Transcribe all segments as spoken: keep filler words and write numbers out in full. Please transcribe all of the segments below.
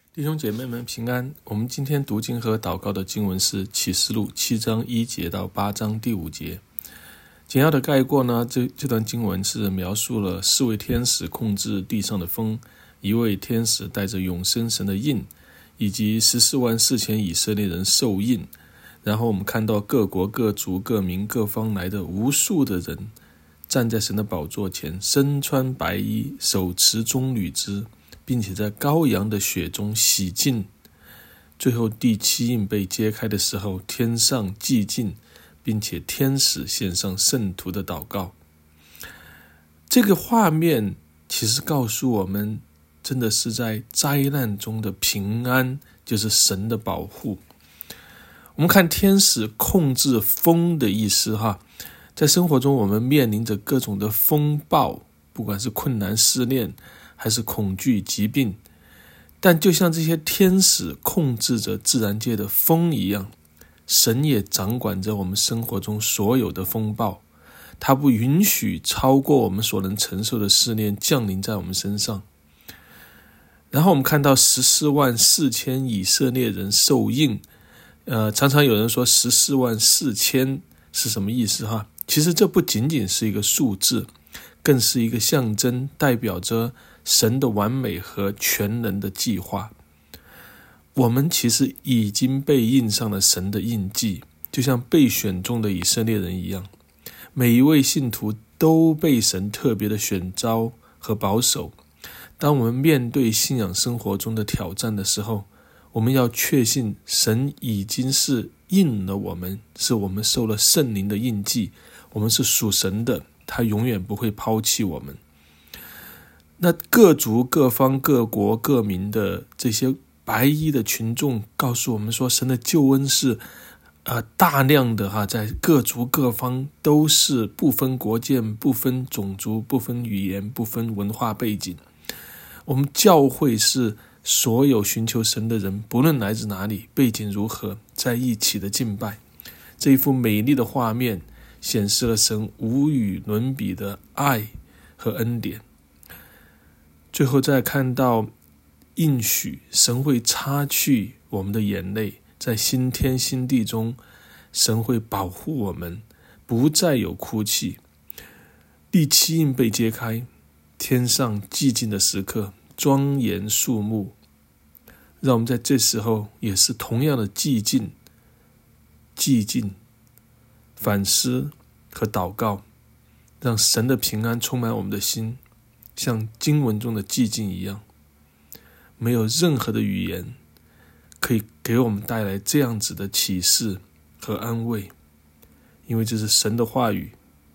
弟兄姐妹们平安。我们今天读经和祷告的经文是启示录七章一节到八章第五节。简要的概括呢，这这段经文是描述了四位天使控制地上的风，一位天使带着永生神的印，以及十四万四千以色列人受印。然后我们看到各国各族各民各方来的无数的人站在神的宝座前，身穿白衣，手持棕榈枝，并且在羔羊的血中洗净。最后第七印被揭开的时候，天上寂静，并且天使献上圣徒的祷告。这个画面其实告诉我们，真的是在灾难中的平安，就是神的保护。我们看天使控制风的意思哈，在生活中我们面临着各种的风暴，不管是困难试炼还是恐惧疾病，但就像这些天使控制着自然界的风一样，神也掌管着我们生活中所有的风暴，他不允许超过我们所能承受的试炼降临在我们身上。然后我们看到十四万四千以色列人受印，呃，常常有人说十四万四千是什么意思哈？其实这不仅仅是一个数字，更是一个象征，代表着神的完美和全能的计划。我们其实已经被印上了神的印记，就像被选中的以色列人一样，每一位信徒都被神特别的选召和保守。当我们面对信仰生活中的挑战的时候，我们要确信神已经是印了我们，是我们受了圣灵的印记，我们是属神的，他永远不会抛弃我们。那各族各方各国各民的这些白衣的群众告诉我们说，神的救恩是呃大量的哈，在各族各方都是不分国界、不分种族、不分语言、不分文化背景。我们教会是所有寻求神的人，不论来自哪里，背景如何，在一起的敬拜。这一幅美丽的画面显示了神无与伦比的爱和恩典。最后再看到应许，神会擦去我们的眼泪，在新天新地中，神会保护我们，不再有哭泣。第七印被揭开，天上寂静的时刻，庄严肃穆。让我们在这时候也是同样的寂静、寂静、反思和祷告，让神的平安充满我们的心，像经文中的寂静一样，没有任何的语言可以给我们带来这样子的启示和安慰，因为这是神的话语。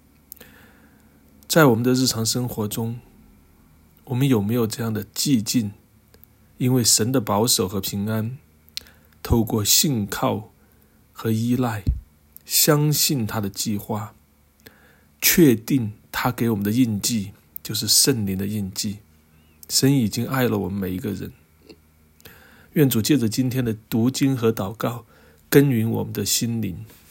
在我们的日常生活中，我们有没有这样的寂静？因为神的保守和平安，透过信靠和依赖，相信他的计划，确定他给我们的印记就是圣灵的印记。神已经爱了我们每一个人。愿主借着今天的读经和祷告，耕耘我们的心灵。